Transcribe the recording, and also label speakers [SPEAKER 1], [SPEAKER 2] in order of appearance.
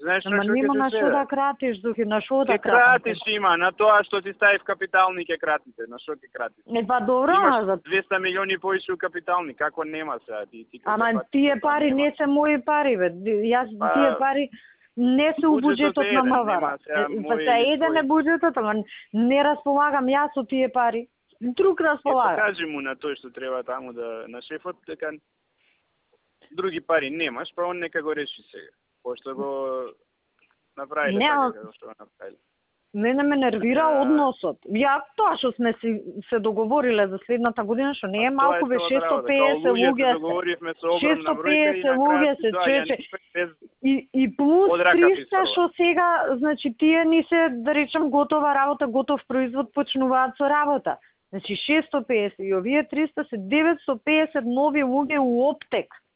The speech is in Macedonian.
[SPEAKER 1] Знаеш
[SPEAKER 2] Ама
[SPEAKER 1] што
[SPEAKER 2] нема
[SPEAKER 1] ќе
[SPEAKER 2] на
[SPEAKER 1] се
[SPEAKER 2] што
[SPEAKER 1] сведе?
[SPEAKER 2] да кратиш, Духи, на што да
[SPEAKER 1] Ќе кратиш
[SPEAKER 2] кратиш?
[SPEAKER 1] има, на тоа што ти стави в капитални ќе кратите, на што ќе кратиш?
[SPEAKER 2] Па добро,
[SPEAKER 1] Имаш
[SPEAKER 2] за
[SPEAKER 1] 200 милиони повеќе у капитални, како нема сега ти
[SPEAKER 2] ама
[SPEAKER 1] кажа,
[SPEAKER 2] тие пари не се мои пари, бе. Јас
[SPEAKER 1] Па,
[SPEAKER 2] тие пари не се у
[SPEAKER 1] буџетот
[SPEAKER 2] буџетот
[SPEAKER 1] е
[SPEAKER 2] на
[SPEAKER 1] еден,
[SPEAKER 2] МВР.
[SPEAKER 1] нема сега
[SPEAKER 2] Па
[SPEAKER 1] мој
[SPEAKER 2] се
[SPEAKER 1] или
[SPEAKER 2] еден
[SPEAKER 1] твој.
[SPEAKER 2] е буџетот, ама не располагам јас со тие пари. Друг
[SPEAKER 1] Ќе
[SPEAKER 2] располага.
[SPEAKER 1] покажи му на тој што треба таму да на шефот дека други пари немаш, па он нека го реши сега. Пошто го направиле
[SPEAKER 2] Не,
[SPEAKER 1] така како што го направиле.
[SPEAKER 2] Мене ме нервира односот. Ја тоа што сме се договориле за следната година, што не е малку, бе, 650 луѓе
[SPEAKER 1] договоривме со
[SPEAKER 2] се.
[SPEAKER 1] огромна бројка и
[SPEAKER 2] 650 луѓе се, чече. И плюс 300 што сега, значи тие ни се, да речем, готова работа, готов производ почнуваат со работа. Значи 650 и овие 300 се 950 нови луѓе у оптек.